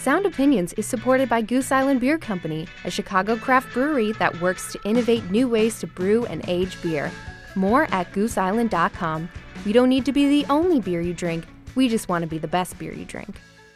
Sound Opinions is supported by Goose Island Beer Company, a Chicago craft brewery that works to innovate new ways to brew and age beer. More at gooseisland.com. We don't need to be the only beer you drink. We just want to be the best beer you drink.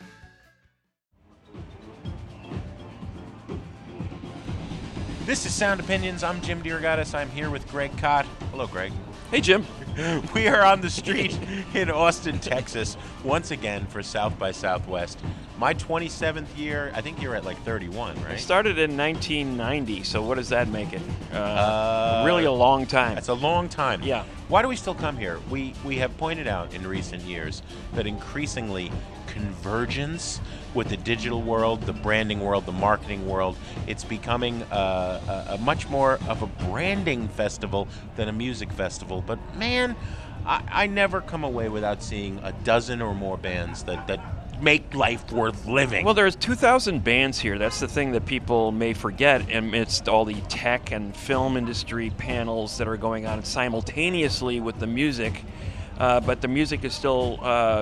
This is Sound Opinions. I'm Jim DeRogatis. I'm here with Greg Kot. Hello, Greg. Hey, Jim. We are on the street in Austin, Texas, once again for South by Southwest. My 27th year. I think you're at like 31, right? I started in 1990, so what does that make it? Really a long time. That's a long time. Yeah. Why do we still come here? We have pointed out in recent years that increasingly convergence with the digital world, the branding world, the marketing world, it's becoming a much more of a branding festival than a music festival. But man, I never come away without seeing a dozen or more bands that make life worth living. Well, there's 2,000 bands here. That's the thing that people may forget amidst all the tech and film industry panels that are going on simultaneously with the music. But the music is still,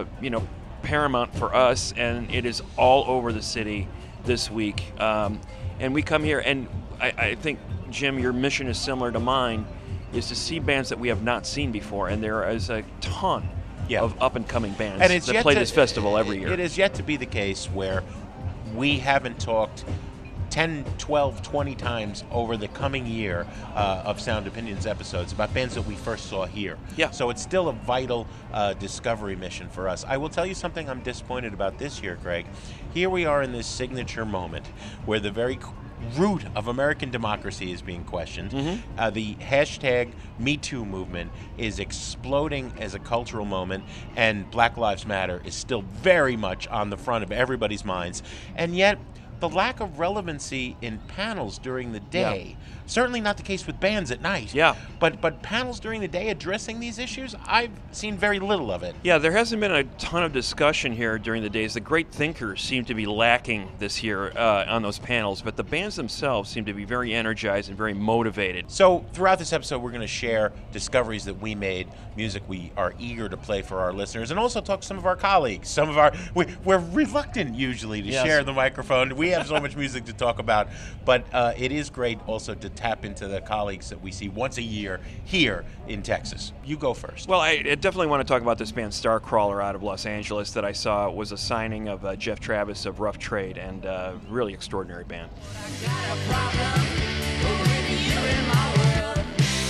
paramount for us, and it is all over the city this week. And we come here, and I think, Jim, your mission is similar to mine, is to see bands that we have not seen before, and there is a ton of up-and-coming bands that play this festival every year. It is yet to be the case where we haven't talked 10, 12, 20 times over the coming year of Sound Opinions episodes about bands that we first saw here. Yeah. So it's still a vital discovery mission for us. I will tell you something I'm disappointed about this year, Greg. Here we are in this signature moment where the very root of American democracy is being questioned. Mm-hmm. The hashtag #MeToo movement is exploding as a cultural moment, and Black Lives Matter is still very much on the front of everybody's minds. And yet, the lack of relevancy in panels during the day, certainly not the case with bands at night. Yeah. But panels during the day addressing these issues, I've seen very little of it. Yeah, there hasn't been a ton of discussion here during the days. The great thinkers seem to be lacking this year on those panels, but the bands themselves seem to be very energized and very motivated. So throughout this episode, we're going to share discoveries that we made, music we are eager to play for our listeners, and also talk to some of our colleagues. We're reluctant usually to share the microphone. We have so much music to talk about, but it is great also to tap into the colleagues that we see once a year here in Texas. You go first. Well, I definitely want to talk about this band Starcrawler out of Los Angeles that I saw was a signing of Jeff Travis of Rough Trade, and really extraordinary band. I got a problem with you in my world.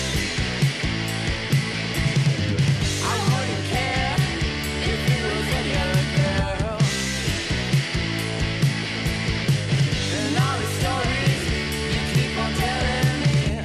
I wouldn't care if you was any other girl. And all the stories you keep on telling me,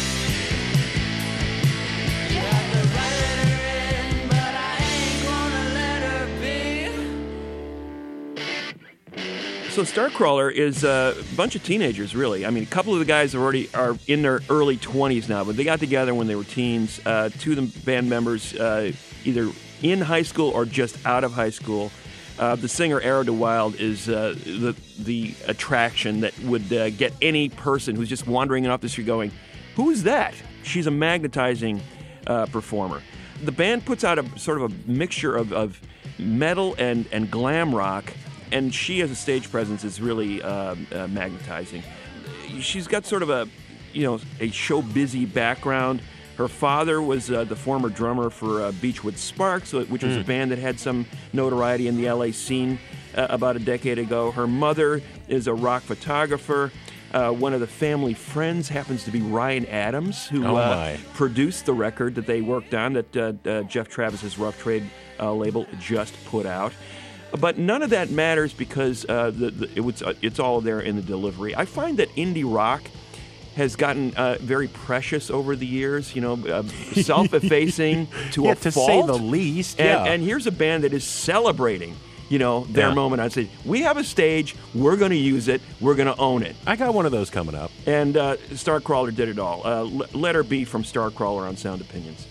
you have to write her in, but I ain't gonna let her be. So Starcrawler is a bunch of teenagers, really. I mean, a couple of the guys are in their early 20s now, but they got together when they were teens. Two of the band members either in high school or just out of high school. The singer, Arrow DeWild, is the attraction that would get any person who's just wandering off the street going, who is that? She's a magnetizing performer. The band puts out a sort of a mixture of metal and glam rock, and she as a stage presence is really magnetizing. She's got sort of a show busy background. Her father was the former drummer for Beachwood Sparks, which was a band that had some notoriety in the LA scene about a decade ago. Her mother is a rock photographer. One of the family friends happens to be Ryan Adams, who produced the record that they worked on that Jeff Travis's Rough Trade label just put out. But none of that matters because it's all there in the delivery. I find that indie rock has gotten very precious over the years, self-effacing to a fault. To say the least, And here's a band that is celebrating, their moment on stage. We have a stage, we're going to use it, we're going to own it. I got one of those coming up. And Starcrawler did it all. Let Her Be from Starcrawler on Sound Opinions.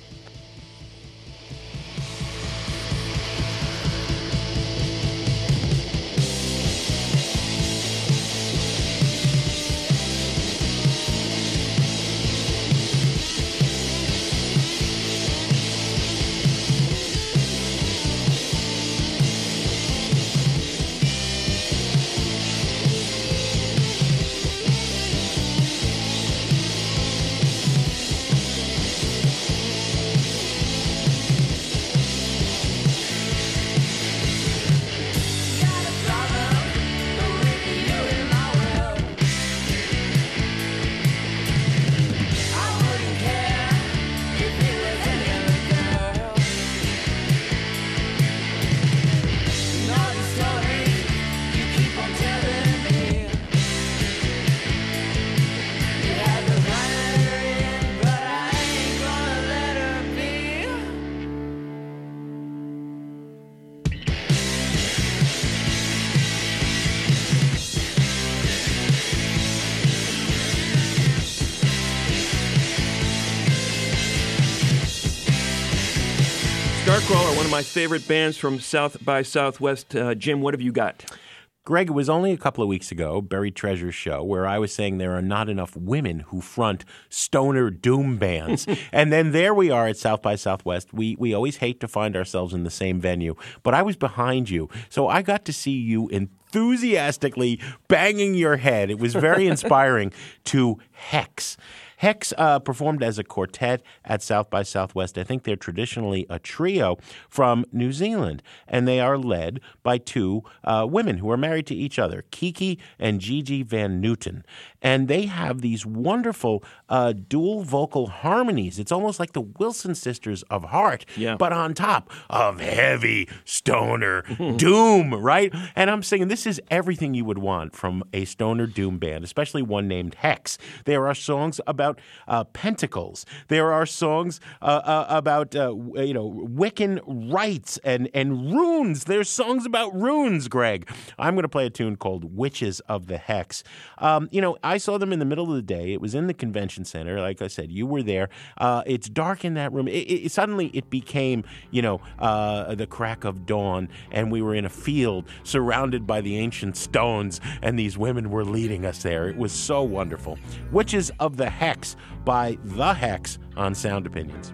Starcrawler, one of my favorite bands from South by Southwest. Jim, what have you got? Greg, it was only a couple of weeks ago, Buried Treasures show, where I was saying there are not enough women who front stoner doom bands. And then there we are at South by Southwest. We always hate to find ourselves in the same venue, but I was behind you. So I got to see you enthusiastically banging your head. It was very inspiring to Hex. Hex performed as a quartet at South by Southwest. I think they're traditionally a trio from New Zealand, and they are led by two women who are married to each other, Kiki and Gigi Van Newton. And they have these wonderful dual vocal harmonies. It's almost like the Wilson Sisters of Heart, but on top of heavy stoner doom, right? And I'm saying this is everything you would want from a stoner doom band, especially one named Hex. There are songs about pentacles. There are songs about Wiccan rites and runes. There's songs about runes, Greg. I'm going to play a tune called Witches of the Hex. I saw them in the middle of the day. It was in the convention center. Like I said, you were there. It's dark in that room. Suddenly it became, the crack of dawn, and we were in a field surrounded by the ancient stones, and these women were leading us there. It was so wonderful. Witches of the Hex by The Hex on Sound Opinions.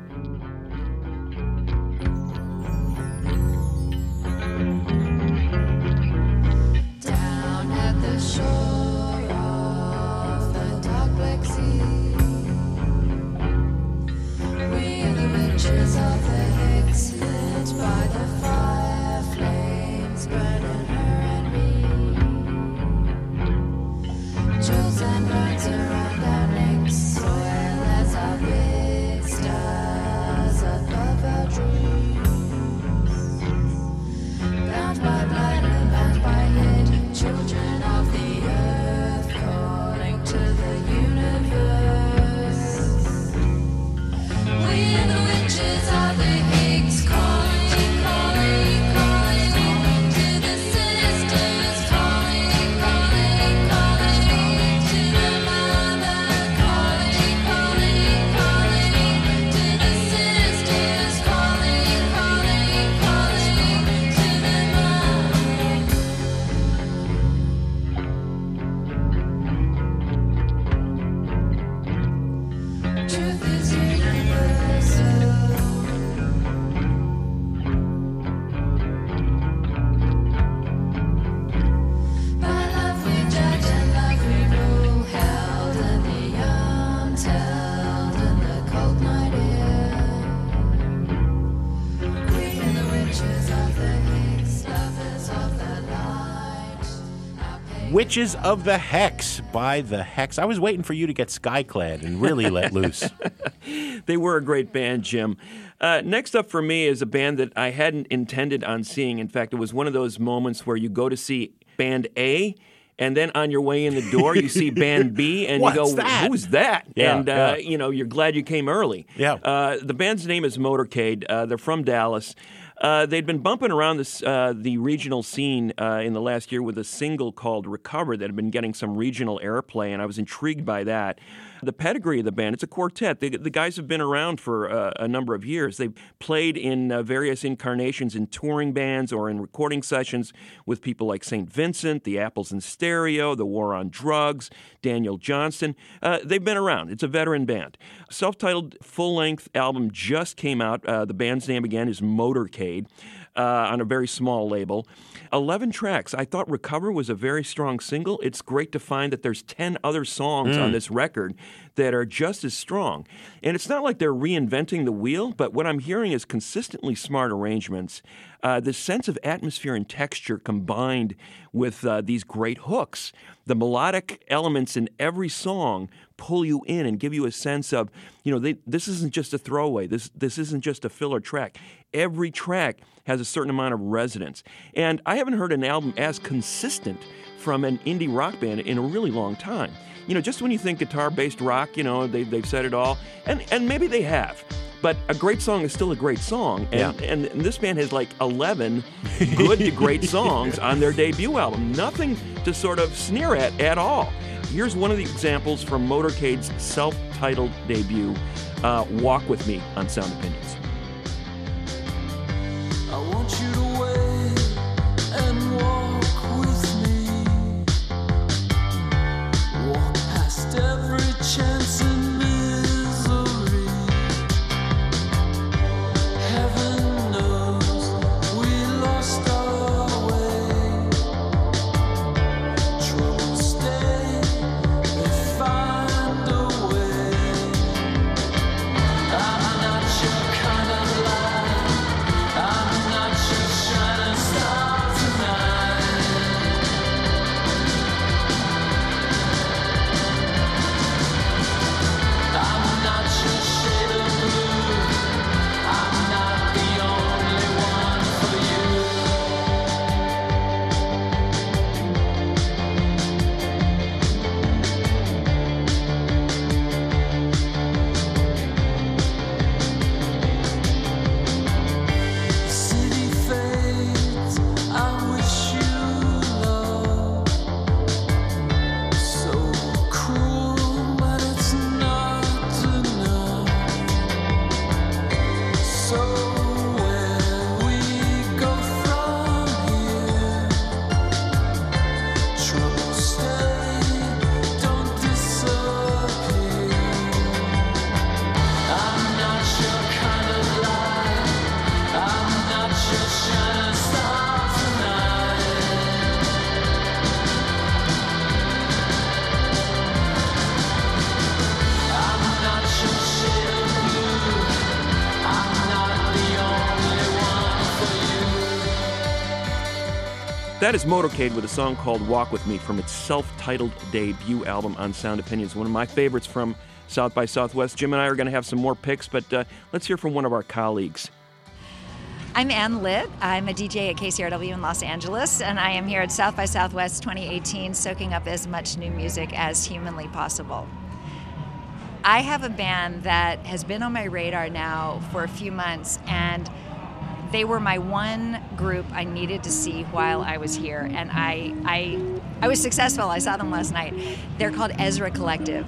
Down at the shore of the dark black sea, we are the witches of the Hex, lit by the fire flames burning her and me. Jewels and birds around our necks, soil as our big stars above our dreams. Bound by blood and bound by hate, children of the earth calling to the universe. We are the witches of the Higgs, calling, calling, calling to the sisters, calling, calling, calling to the mother, calling, calling, calling to the sisters, calling, calling, calling to the mother. Truth is universal. By love we judge and love we rule, held in the untold in the cold night air. We are the witches of the Higgs, lovers of the light. Our pagan Witches of the Hex by The Hex. I was waiting for you to get skyclad and really let loose. They were a great band, Jim. Next up for me is a band that I hadn't intended on seeing. In fact, it was one of those moments where you go to see Band A, and then on your way in the door, you see Band B, and you What's go, that? who's that? Yeah, And, yeah. you're glad you came early. Yeah. The band's name is Motorcade. They're from Dallas. They'd been bumping around the regional scene in the last year with a single called Recover that had been getting some regional airplay, and I was intrigued by that. The pedigree of the band, it's a quartet. The guys have been around for a number of years. They've played in various incarnations in touring bands or in recording sessions with people like St. Vincent, the Apples in Stereo, the War on Drugs, Daniel Johnston. They've been around. It's a veteran band. Self-titled full-length album just came out. The band's name, again, is Motorcade. On a very small label. 11 tracks. I thought Recover was a very strong single. It's great to find that there's 10 other songs on this record that are just as strong. And it's not like they're reinventing the wheel, but what I'm hearing is consistently smart arrangements. This sense of atmosphere and texture combined with these great hooks. The melodic elements in every song pull you in and give you a sense of, this isn't just a throwaway. This isn't just a filler track. Every track has a certain amount of resonance. And I haven't heard an album as consistent from an indie rock band in a really long time. Just when you think guitar-based rock, they've said it all, and maybe they have. But a great song is still a great song, and this band has like 11 good to great songs on their debut album. Nothing to sort of sneer at all. Here's one of the examples from Motorcade's self-titled debut, Walk With Me on Sound Opinions. That is Motorcade with a song called Walk With Me from its self-titled debut album on Sound Opinions, one of my favorites from South by Southwest. Jim and I are going to have some more picks, but let's hear from one of our colleagues. I'm Ann Litt. I'm a DJ at KCRW in Los Angeles, and I am here at South by Southwest 2018 soaking up as much new music as humanly possible. I have a band that has been on my radar now for a few months, and they were my one group I needed to see while I was here, and I was successful. I saw them last night. They're called Ezra Collective.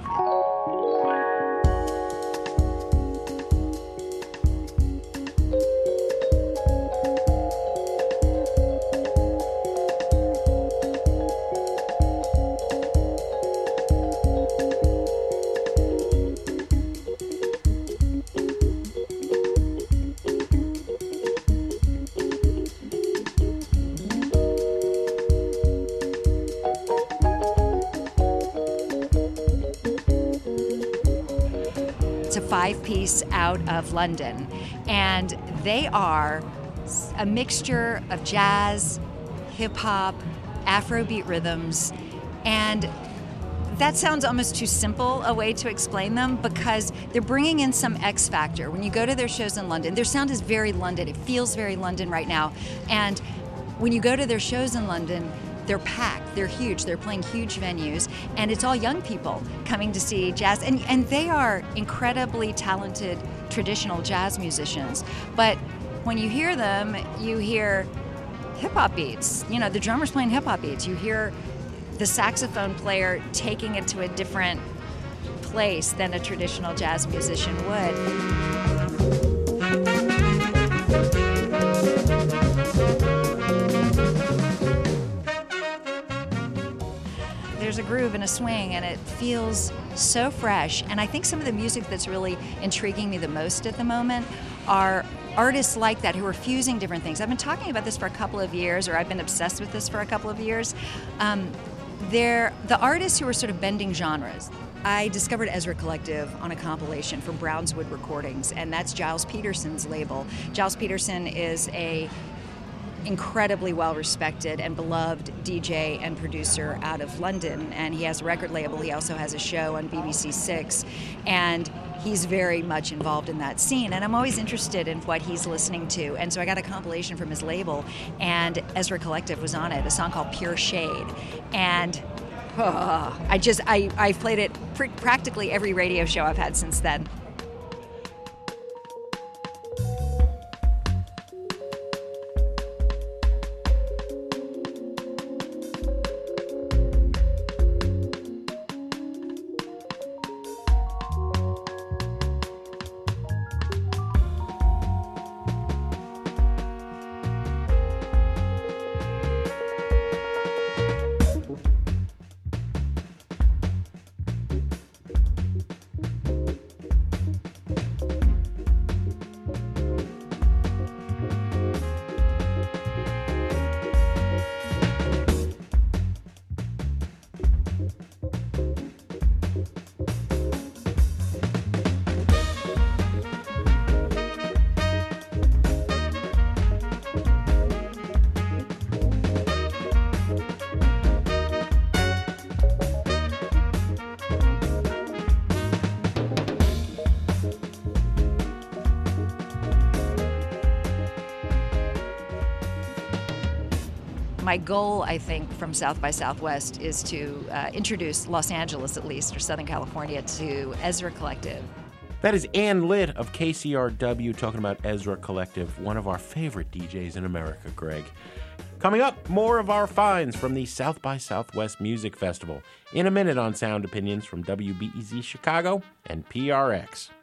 It's a 5-piece out of London, and they are a mixture of jazz, hip-hop, Afrobeat rhythms, and that sounds almost too simple a way to explain them because they're bringing in some X factor. When you go to their shows in London, their sound is very London. It feels very London right now, and when you go to their shows in London, they're packed, they're huge, they're playing huge venues, and it's all young people coming to see jazz. And they are incredibly talented traditional jazz musicians. But when you hear them, you hear hip-hop beats. You know, the drummer's playing hip-hop beats. You hear the saxophone player taking it to a different place than a traditional jazz musician would. There's a groove and a swing, and it feels so fresh. And I think some of the music that's really intriguing me the most at the moment are artists like that who are fusing different things. I've been talking about this for a couple of years, or I've been obsessed with this for a couple of years. They're the artists who are sort of bending genres. I discovered Ezra Collective on a compilation from Brownswood Recordings, and that's Giles Peterson's label. Giles Peterson is a incredibly well-respected and beloved DJ and producer out of London, and he has a record label. He also has a show on BBC Six, and he's very much involved in that scene, and I'm always interested in what he's listening to. And so I got a compilation from his label, and Ezra Collective was on it, a song called Pure Shade. And I've played it practically every radio show I've had since then. My goal, I think, from South by Southwest is to introduce Los Angeles, at least, or Southern California, to Ezra Collective. That is Ann Litt of KCRW talking about Ezra Collective, one of our favorite DJs in America, Greg. Coming up, more of our finds from the South by Southwest Music Festival in a minute on Sound Opinions from WBEZ Chicago and PRX.